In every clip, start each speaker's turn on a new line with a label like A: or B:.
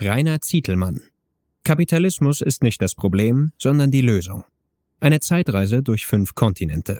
A: Rainer Zietelmann. Kapitalismus ist nicht das Problem, sondern die Lösung. Eine Zeitreise durch 5 Kontinente.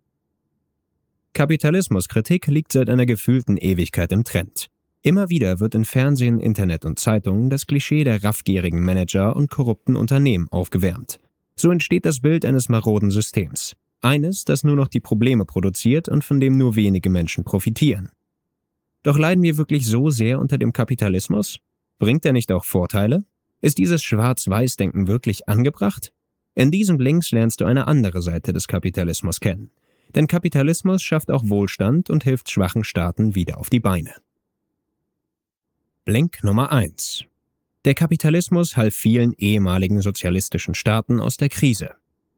A: Kapitalismuskritik liegt seit einer gefühlten Ewigkeit im Trend. Immer wieder wird in Fernsehen, Internet und Zeitungen das Klischee der raffgierigen Manager und korrupten Unternehmen aufgewärmt. So entsteht das Bild eines maroden Systems. Eines, das nur noch die Probleme produziert und von dem nur wenige Menschen profitieren. Doch leiden wir wirklich so sehr unter dem Kapitalismus? Bringt er nicht auch Vorteile? Ist dieses Schwarz-Weiß-Denken wirklich angebracht? In diesen Links lernst du eine andere Seite des Kapitalismus kennen. Denn Kapitalismus schafft auch Wohlstand und hilft schwachen Staaten wieder auf die Beine. Blink Nummer 1. Der Kapitalismus half vielen ehemaligen sozialistischen Staaten aus der Krise.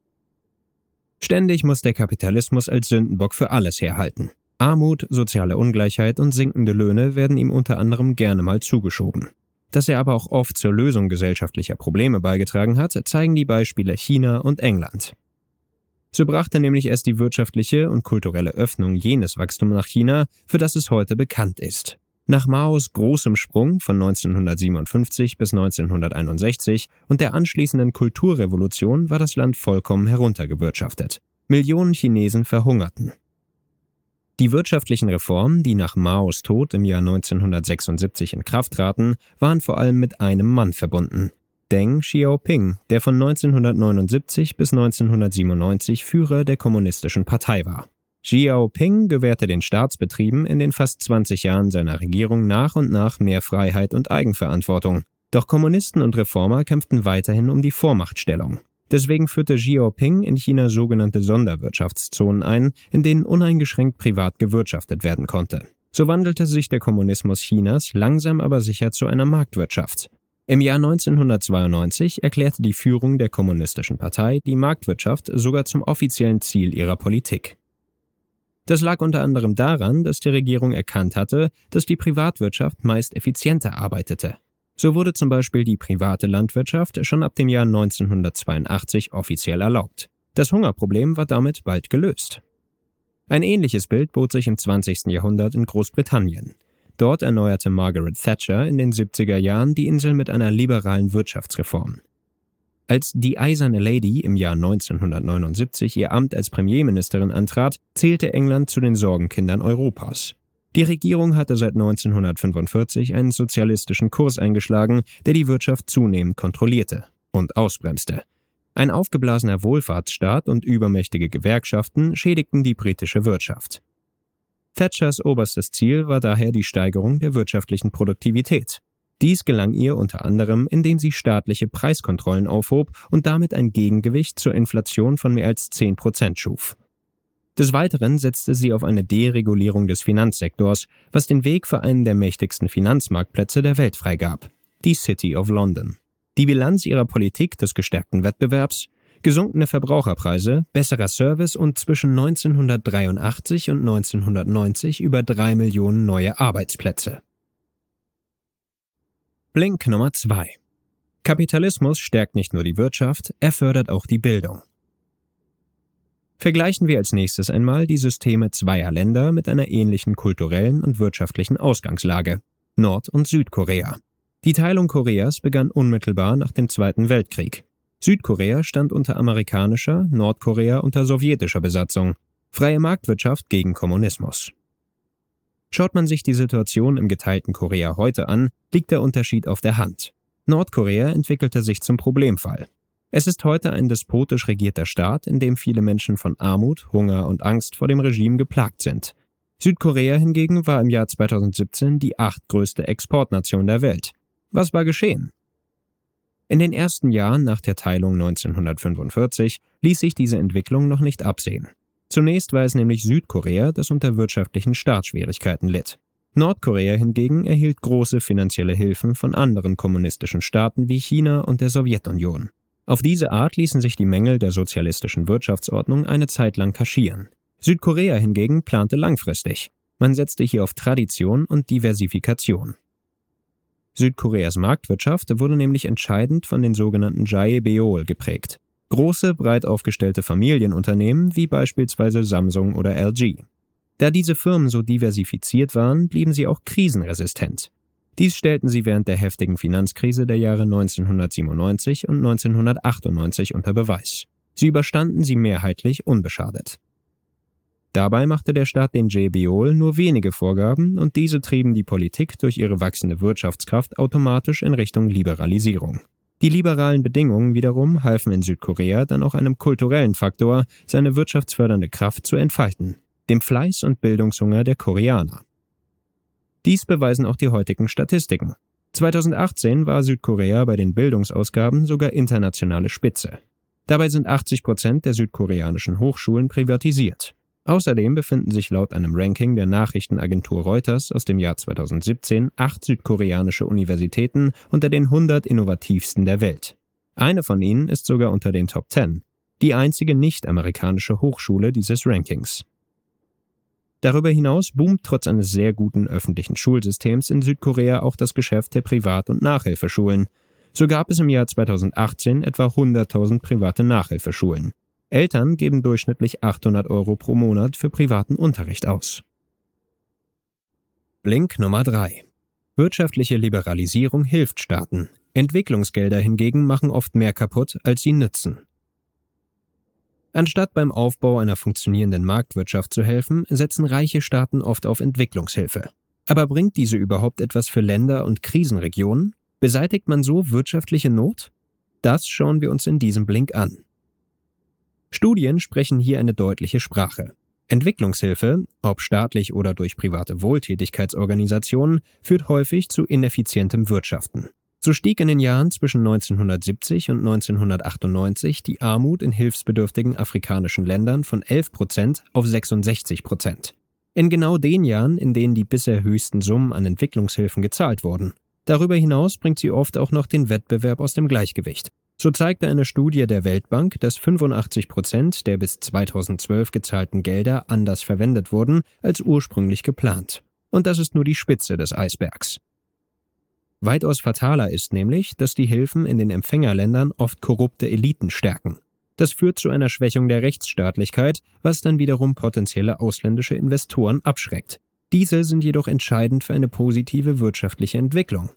A: Ständig muss der Kapitalismus als Sündenbock für alles herhalten. Armut, soziale Ungleichheit und sinkende Löhne werden ihm unter anderem gerne mal zugeschoben. Dass er aber auch oft zur Lösung gesellschaftlicher Probleme beigetragen hat, zeigen die Beispiele China und England. So brachte nämlich erst die wirtschaftliche und kulturelle Öffnung jenes Wachstum nach China, für das es heute bekannt ist. Nach Maos großem Sprung von 1957 bis 1961 und der anschließenden Kulturrevolution war das Land vollkommen heruntergewirtschaftet. Millionen Chinesen verhungerten. Die wirtschaftlichen Reformen, die nach Maos Tod im Jahr 1976 in Kraft traten, waren vor allem mit einem Mann verbunden: Deng Xiaoping, der von 1979 bis 1997 Führer der Kommunistischen Partei war. Xiaoping gewährte den Staatsbetrieben in den fast 20 Jahren seiner Regierung nach und nach mehr Freiheit und Eigenverantwortung. Doch Kommunisten und Reformer kämpften weiterhin um die Vormachtstellung. Deswegen führte Xiaoping in China sogenannte Sonderwirtschaftszonen ein, in denen uneingeschränkt privat gewirtschaftet werden konnte. So wandelte sich der Kommunismus Chinas langsam aber sicher zu einer Marktwirtschaft. Im Jahr 1992 erklärte die Führung der Kommunistischen Partei die Marktwirtschaft sogar zum offiziellen Ziel ihrer Politik. Das lag unter anderem daran, dass die Regierung erkannt hatte, dass die Privatwirtschaft meist effizienter arbeitete. So wurde zum Beispiel die private Landwirtschaft schon ab dem Jahr 1982 offiziell erlaubt. Das Hungerproblem war damit bald gelöst. Ein ähnliches Bild bot sich im 20. Jahrhundert in Großbritannien. Dort erneuerte Margaret Thatcher in den 70er Jahren die Insel mit einer liberalen Wirtschaftsreform. Als die Eiserne Lady im Jahr 1979 ihr Amt als Premierministerin antrat, zählte England zu den Sorgenkindern Europas. Die Regierung hatte seit 1945 einen sozialistischen Kurs eingeschlagen, der die Wirtschaft zunehmend kontrollierte und ausbremste. Ein aufgeblasener Wohlfahrtsstaat und übermächtige Gewerkschaften schädigten die britische Wirtschaft. Thatchers oberstes Ziel war daher die Steigerung der wirtschaftlichen Produktivität. Dies gelang ihr unter anderem, indem sie staatliche Preiskontrollen aufhob und damit ein Gegengewicht zur Inflation von mehr als 10% schuf. Des Weiteren setzte sie auf eine Deregulierung des Finanzsektors, was den Weg für einen der mächtigsten Finanzmarktplätze der Welt freigab: die City of London. Die Bilanz ihrer Politik des gestärkten Wettbewerbs: gesunkene Verbraucherpreise, besserer Service und zwischen 1983 und 1990 über 3 Millionen neue Arbeitsplätze. Blink Nummer 2. Kapitalismus stärkt nicht nur die Wirtschaft, er fördert auch die Bildung. Vergleichen wir als nächstes einmal die Systeme zweier Länder mit einer ähnlichen kulturellen und wirtschaftlichen Ausgangslage: Nord- und Südkorea. Die Teilung Koreas begann unmittelbar nach dem Zweiten Weltkrieg. Südkorea stand unter amerikanischer, Nordkorea unter sowjetischer Besatzung. Freie Marktwirtschaft gegen Kommunismus. Schaut man sich die Situation im geteilten Korea heute an, liegt der Unterschied auf der Hand. Nordkorea entwickelte sich zum Problemfall. Es ist heute ein despotisch regierter Staat, in dem viele Menschen von Armut, Hunger und Angst vor dem Regime geplagt sind. Südkorea hingegen war im Jahr 2017 die 8. größte Exportnation der Welt. Was war geschehen? In den ersten Jahren nach der Teilung 1945 ließ sich diese Entwicklung noch nicht absehen. Zunächst war es nämlich Südkorea, das unter wirtschaftlichen Startschwierigkeiten litt. Nordkorea hingegen erhielt große finanzielle Hilfen von anderen kommunistischen Staaten wie China und der Sowjetunion. Auf diese Art ließen sich die Mängel der sozialistischen Wirtschaftsordnung eine Zeit lang kaschieren. Südkorea hingegen plante langfristig. Man setzte hier auf Tradition und Diversifikation. Südkoreas Marktwirtschaft wurde nämlich entscheidend von den sogenannten Jae-beol geprägt. Große, breit aufgestellte Familienunternehmen wie beispielsweise Samsung oder LG. Da diese Firmen so diversifiziert waren, blieben sie auch krisenresistent. Dies stellten sie während der heftigen Finanzkrise der Jahre 1997 und 1998 unter Beweis. Sie überstanden sie mehrheitlich unbeschadet. Dabei machte der Staat den JBOL nur wenige Vorgaben und diese trieben die Politik durch ihre wachsende Wirtschaftskraft automatisch in Richtung Liberalisierung. Die liberalen Bedingungen wiederum halfen in Südkorea dann auch einem kulturellen Faktor, seine wirtschaftsfördernde Kraft zu entfalten, dem Fleiß und Bildungshunger der Koreaner. Dies beweisen auch die heutigen Statistiken. 2018 war Südkorea bei den Bildungsausgaben sogar internationale Spitze. Dabei sind 80% der südkoreanischen Hochschulen privatisiert. Außerdem befinden sich laut einem Ranking der Nachrichtenagentur Reuters aus dem Jahr 2017 8 südkoreanische Universitäten unter den 100 innovativsten der Welt. Eine von ihnen ist sogar unter den Top 10, die einzige nicht-amerikanische Hochschule dieses Rankings. Darüber hinaus boomt trotz eines sehr guten öffentlichen Schulsystems in Südkorea auch das Geschäft der Privat- und Nachhilfeschulen. So gab es im Jahr 2018 etwa 100.000 private Nachhilfeschulen. Eltern geben durchschnittlich 800 € pro Monat für privaten Unterricht aus. Blink Nummer 3. Wirtschaftliche Liberalisierung hilft Staaten. Entwicklungsgelder hingegen machen oft mehr kaputt, als sie nützen. Anstatt beim Aufbau einer funktionierenden Marktwirtschaft zu helfen, setzen reiche Staaten oft auf Entwicklungshilfe. Aber bringt diese überhaupt etwas für Länder und Krisenregionen? Beseitigt man so wirtschaftliche Not? Das schauen wir uns in diesem Blink an. Studien sprechen hier eine deutliche Sprache. Entwicklungshilfe, ob staatlich oder durch private Wohltätigkeitsorganisationen, führt häufig zu ineffizientem Wirtschaften. So stieg in den Jahren zwischen 1970 und 1998 die Armut in hilfsbedürftigen afrikanischen Ländern von 11% auf 66%. In genau den Jahren, in denen die bisher höchsten Summen an Entwicklungshilfen gezahlt wurden. Darüber hinaus bringt sie oft auch noch den Wettbewerb aus dem Gleichgewicht. So zeigte eine Studie der Weltbank, dass 85% der bis 2012 gezahlten Gelder anders verwendet wurden als ursprünglich geplant. Und das ist nur die Spitze des Eisbergs. Weitaus fataler ist nämlich, dass die Hilfen in den Empfängerländern oft korrupte Eliten stärken. Das führt zu einer Schwächung der Rechtsstaatlichkeit, was dann wiederum potenzielle ausländische Investoren abschreckt. Diese sind jedoch entscheidend für eine positive wirtschaftliche Entwicklung.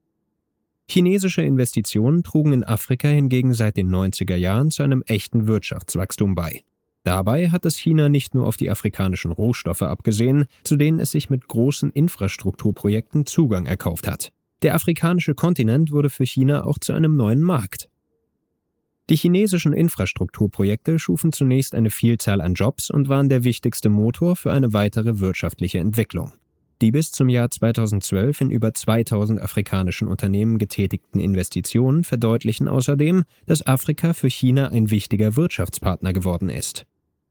A: Chinesische Investitionen trugen in Afrika hingegen seit den 90er Jahren zu einem echten Wirtschaftswachstum bei. Dabei hat es China nicht nur auf die afrikanischen Rohstoffe abgesehen, zu denen es sich mit großen Infrastrukturprojekten Zugang erkauft hat. Der afrikanische Kontinent wurde für China auch zu einem neuen Markt. Die chinesischen Infrastrukturprojekte schufen zunächst eine Vielzahl an Jobs und waren der wichtigste Motor für eine weitere wirtschaftliche Entwicklung. Die bis zum Jahr 2012 in über 2000 afrikanischen Unternehmen getätigten Investitionen verdeutlichen außerdem, dass Afrika für China ein wichtiger Wirtschaftspartner geworden ist.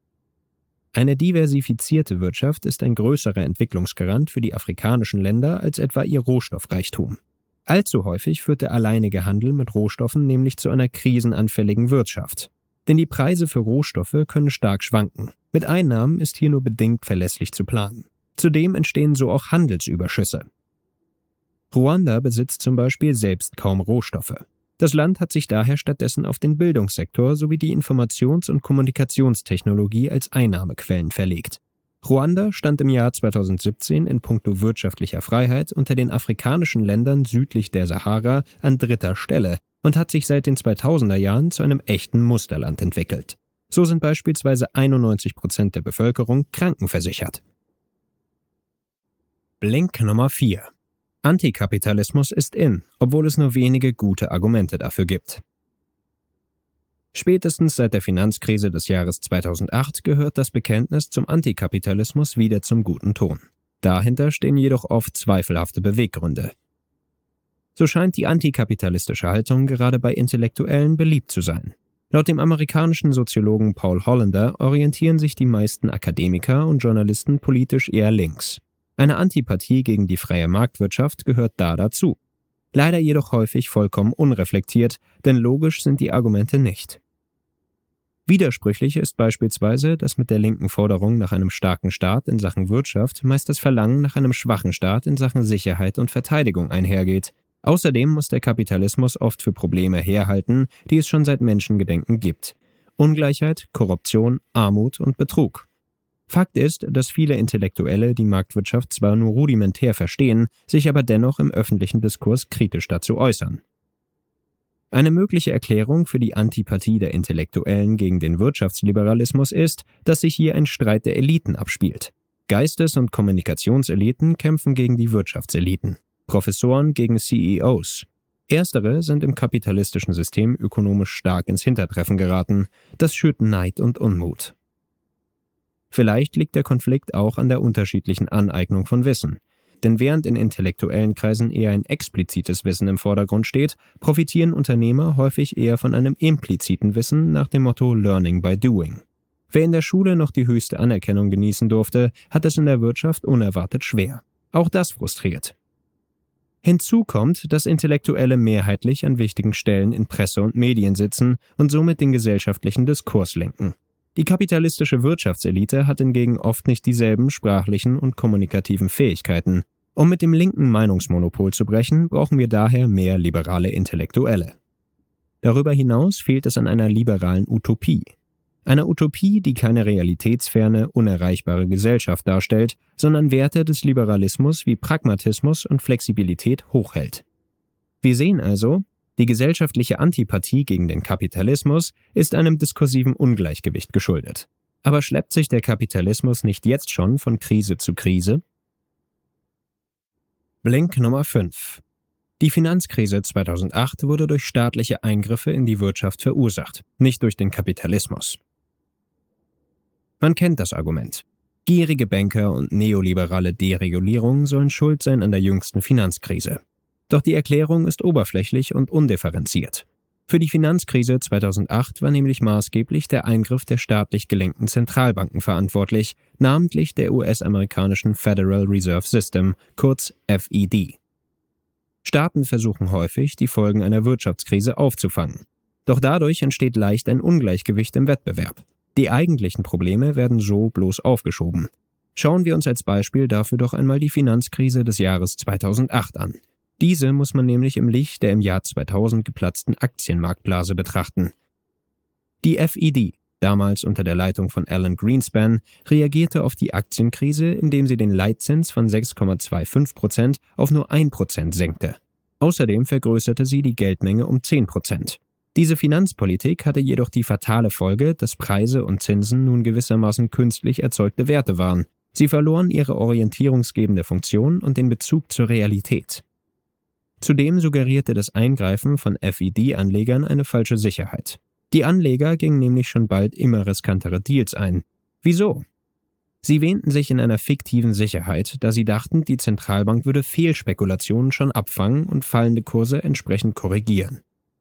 A: Eine diversifizierte Wirtschaft ist ein größerer Entwicklungsgarant für die afrikanischen Länder als etwa ihr Rohstoffreichtum. Allzu häufig führt der alleinige Handel mit Rohstoffen nämlich zu einer krisenanfälligen Wirtschaft. Denn die Preise für Rohstoffe können stark schwanken. Mit Einnahmen ist hier nur bedingt verlässlich zu planen. Zudem entstehen so auch Handelsüberschüsse. Ruanda besitzt zum Beispiel selbst kaum Rohstoffe. Das Land hat sich daher stattdessen auf den Bildungssektor sowie die Informations- und Kommunikationstechnologie als Einnahmequellen verlegt. Ruanda stand im Jahr 2017 in puncto wirtschaftlicher Freiheit unter den afrikanischen Ländern südlich der Sahara an 3. Stelle und hat sich seit den 2000er Jahren zu einem echten Musterland entwickelt. So sind beispielsweise 91% der Bevölkerung krankenversichert. Blink Nummer 4. Antikapitalismus ist in, obwohl es nur wenige gute Argumente dafür gibt. Spätestens seit der Finanzkrise des Jahres 2008 gehört das Bekenntnis zum Antikapitalismus wieder zum guten Ton. Dahinter stehen jedoch oft zweifelhafte Beweggründe. So scheint die antikapitalistische Haltung gerade bei Intellektuellen beliebt zu sein. Laut dem amerikanischen Soziologen Paul Hollander orientieren sich die meisten Akademiker und Journalisten politisch eher links. Eine Antipathie gegen die freie Marktwirtschaft gehört da dazu. Leider jedoch häufig vollkommen unreflektiert, denn logisch sind die Argumente nicht. Widersprüchlich ist beispielsweise, dass mit der linken Forderung nach einem starken Staat in Sachen Wirtschaft meist das Verlangen nach einem schwachen Staat in Sachen Sicherheit und Verteidigung einhergeht. Außerdem muss der Kapitalismus oft für Probleme herhalten, die es schon seit Menschengedenken gibt. Ungleichheit, Korruption, Armut und Betrug. Fakt ist, dass viele Intellektuelle die Marktwirtschaft zwar nur rudimentär verstehen, sich aber dennoch im öffentlichen Diskurs kritisch dazu äußern. Eine mögliche Erklärung für die Antipathie der Intellektuellen gegen den Wirtschaftsliberalismus ist, dass sich hier ein Streit der Eliten abspielt. Geistes- und Kommunikationseliten kämpfen gegen die Wirtschaftseliten, Professoren gegen CEOs. Erstere sind im kapitalistischen System ökonomisch stark ins Hintertreffen geraten. Das schürt Neid und Unmut. Vielleicht liegt der Konflikt auch an der unterschiedlichen Aneignung von Wissen. Denn während in intellektuellen Kreisen eher ein explizites Wissen im Vordergrund steht, profitieren Unternehmer häufig eher von einem impliziten Wissen nach dem Motto Learning by Doing. Wer in der Schule noch die höchste Anerkennung genießen durfte, hat es in der Wirtschaft unerwartet schwer. Auch das frustriert. Hinzu kommt, dass Intellektuelle mehrheitlich an wichtigen Stellen in Presse und Medien sitzen und somit den gesellschaftlichen Diskurs lenken. Die kapitalistische Wirtschaftselite hat hingegen oft nicht dieselben sprachlichen und kommunikativen Fähigkeiten. Um mit dem linken Meinungsmonopol zu brechen, brauchen wir daher mehr liberale Intellektuelle. Darüber hinaus fehlt es an einer liberalen Utopie. Einer Utopie, die keine realitätsferne, unerreichbare Gesellschaft darstellt, sondern Werte des Liberalismus wie Pragmatismus und Flexibilität hochhält. Wir sehen also, die gesellschaftliche Antipathie gegen den Kapitalismus ist einem diskursiven Ungleichgewicht geschuldet. Aber schleppt sich der Kapitalismus nicht jetzt schon von Krise zu Krise? Blink Nummer 5. Die Finanzkrise 2008 wurde durch staatliche Eingriffe in die Wirtschaft verursacht, nicht durch den Kapitalismus. Man kennt das Argument. Gierige Banker und neoliberale Deregulierung sollen schuld sein an der jüngsten Finanzkrise. Doch die Erklärung ist oberflächlich und undifferenziert. Für die Finanzkrise 2008 war nämlich maßgeblich der Eingriff der staatlich gelenkten Zentralbanken verantwortlich, namentlich der US-amerikanischen Federal Reserve System, kurz FED. Staaten versuchen häufig, die Folgen einer Wirtschaftskrise aufzufangen. Doch dadurch entsteht leicht ein Ungleichgewicht im Wettbewerb. Die eigentlichen Probleme werden so bloß aufgeschoben. Schauen wir uns als Beispiel dafür doch einmal die Finanzkrise des Jahres 2008 an. Diese muss man nämlich im Licht der im Jahr 2000 geplatzten Aktienmarktblase betrachten. Die FED, damals unter der Leitung von Alan Greenspan, reagierte auf die Aktienkrise, indem sie den Leitzins von 6,25% auf nur 1% senkte. Außerdem vergrößerte sie die Geldmenge um 10%. Diese Finanzpolitik hatte jedoch die fatale Folge, dass Preise und Zinsen nun gewissermaßen künstlich erzeugte Werte waren. Sie verloren ihre orientierungsgebende Funktion und den Bezug zur Realität. Zudem suggerierte das Eingreifen von FED-Anlegern eine falsche Sicherheit. Die Anleger gingen nämlich schon bald immer riskantere Deals ein. Wieso? Sie wähnten sich in einer fiktiven Sicherheit, da sie dachten, die Zentralbank würde Fehlspekulationen schon abfangen und fallende Kurse entsprechend korrigieren.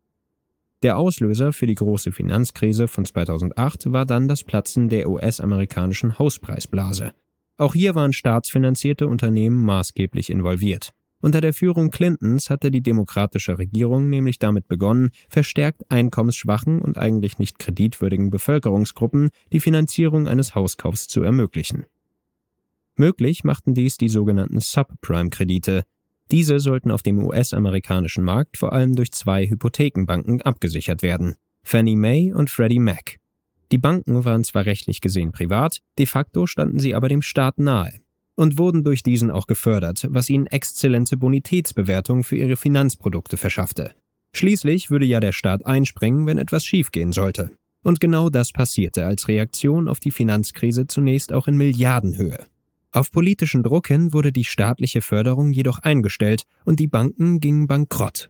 A: Der Auslöser für die große Finanzkrise von 2008 war dann das Platzen der US-amerikanischen Hauspreisblase. Auch hier waren staatsfinanzierte Unternehmen maßgeblich involviert. Unter der Führung Clintons hatte die demokratische Regierung nämlich damit begonnen, verstärkt einkommensschwachen und eigentlich nicht kreditwürdigen Bevölkerungsgruppen die Finanzierung eines Hauskaufs zu ermöglichen. Möglich machten dies die sogenannten Subprime-Kredite. Diese sollten auf dem US-amerikanischen Markt vor allem durch zwei Hypothekenbanken abgesichert werden: Fannie Mae und Freddie Mac. Die Banken waren zwar rechtlich gesehen privat, de facto standen sie aber dem Staat nahe und wurden durch diesen auch gefördert, was ihnen exzellente Bonitätsbewertungen für ihre Finanzprodukte verschaffte. Schließlich würde ja der Staat einspringen, wenn etwas schiefgehen sollte. Und genau das passierte als Reaktion auf die Finanzkrise zunächst auch in Milliardenhöhe. Auf politischen Druck hin wurde die staatliche Förderung jedoch eingestellt und die Banken gingen bankrott.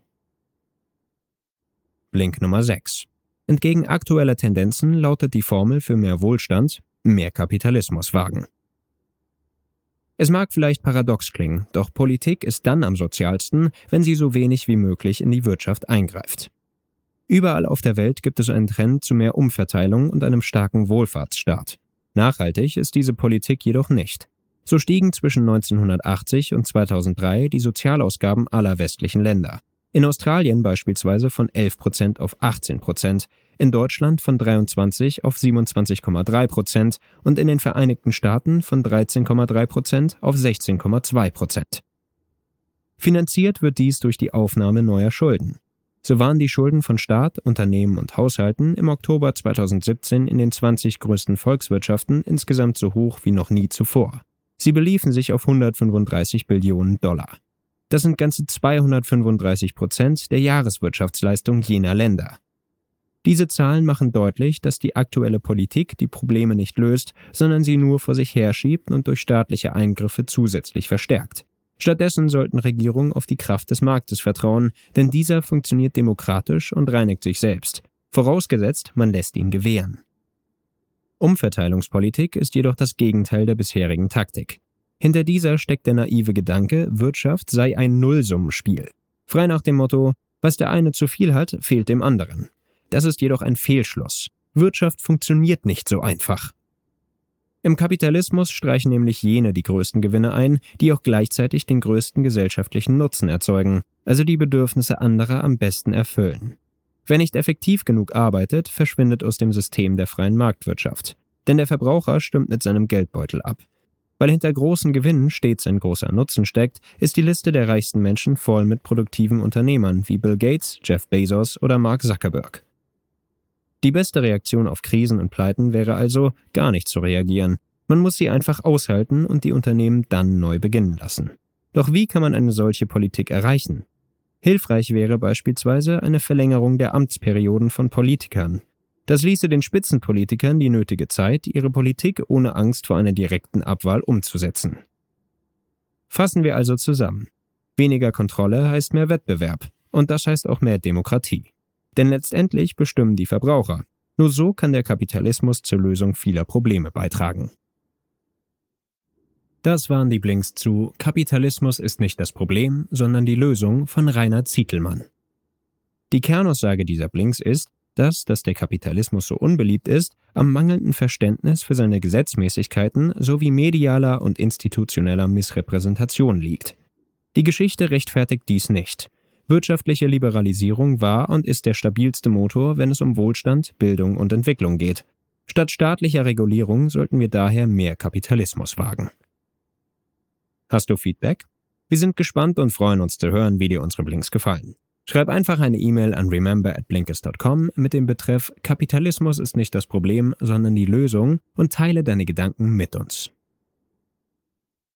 A: Blink Nummer 6. Entgegen aktueller Tendenzen lautet die Formel für mehr Wohlstand: mehr Kapitalismus wagen. Es mag vielleicht paradox klingen, doch Politik ist dann am sozialsten, wenn sie so wenig wie möglich in die Wirtschaft eingreift. Überall auf der Welt gibt es einen Trend zu mehr Umverteilung und einem starken Wohlfahrtsstaat. Nachhaltig ist diese Politik jedoch nicht. So stiegen zwischen 1980 und 2003 die Sozialausgaben aller westlichen Länder. In Australien beispielsweise von 11% auf 18%, in Deutschland von 23 auf 27,3% und in den Vereinigten Staaten von 13,3% auf 16,2%. Finanziert wird dies durch die Aufnahme neuer Schulden. So waren die Schulden von Staat, Unternehmen und Haushalten im Oktober 2017 in den 20 größten Volkswirtschaften insgesamt so hoch wie noch nie zuvor. Sie beliefen sich auf 135 Billionen Dollar. Das sind ganze 235% der Jahreswirtschaftsleistung jener Länder. Diese Zahlen machen deutlich, dass die aktuelle Politik die Probleme nicht löst, sondern sie nur vor sich herschiebt und durch staatliche Eingriffe zusätzlich verstärkt. Stattdessen sollten Regierungen auf die Kraft des Marktes vertrauen, denn dieser funktioniert demokratisch und reinigt sich selbst, vorausgesetzt, man lässt ihn gewähren. Umverteilungspolitik ist jedoch das Gegenteil der bisherigen Taktik. Hinter dieser steckt der naive Gedanke, Wirtschaft sei ein Nullsummenspiel. Frei nach dem Motto, was der eine zu viel hat, fehlt dem anderen. Das ist jedoch ein Fehlschluss. Wirtschaft funktioniert nicht so einfach. Im Kapitalismus streichen nämlich jene die größten Gewinne ein, die auch gleichzeitig den größten gesellschaftlichen Nutzen erzeugen, also die Bedürfnisse anderer am besten erfüllen. Wer nicht effektiv genug arbeitet, verschwindet aus dem System der freien Marktwirtschaft. Denn der Verbraucher stimmt mit seinem Geldbeutel ab. Weil hinter großen Gewinnen stets ein großer Nutzen steckt, ist die Liste der reichsten Menschen voll mit produktiven Unternehmern wie Bill Gates, Jeff Bezos oder Mark Zuckerberg. Die beste Reaktion auf Krisen und Pleiten wäre also, gar nicht zu reagieren. Man muss sie einfach aushalten und die Unternehmen dann neu beginnen lassen. Doch wie kann man eine solche Politik erreichen? Hilfreich wäre beispielsweise eine Verlängerung der Amtsperioden von Politikern. Das ließe den Spitzenpolitikern die nötige Zeit, ihre Politik ohne Angst vor einer direkten Abwahl umzusetzen. Fassen wir also zusammen. Weniger Kontrolle heißt mehr Wettbewerb und das heißt auch mehr Demokratie. Denn letztendlich bestimmen die Verbraucher. Nur so kann der Kapitalismus zur Lösung vieler Probleme beitragen. Das waren die Blinks zu Kapitalismus ist nicht das Problem, sondern die Lösung von Rainer Zietelmann. Die Kernaussage dieser Blinks ist, dass der Kapitalismus so unbeliebt ist, am mangelnden Verständnis für seine Gesetzmäßigkeiten sowie medialer und institutioneller Missrepräsentation liegt. Die Geschichte rechtfertigt dies nicht. Wirtschaftliche Liberalisierung war und ist der stabilste Motor, wenn es um Wohlstand, Bildung und Entwicklung geht. Statt staatlicher Regulierung sollten wir daher mehr Kapitalismus wagen. Hast du Feedback? Wir sind gespannt und freuen uns zu hören, wie dir unsere Blinks gefallen. Schreib einfach eine E-Mail an remember@blinkist.com mit dem Betreff Kapitalismus ist nicht das Problem, sondern die Lösung und teile deine Gedanken mit uns.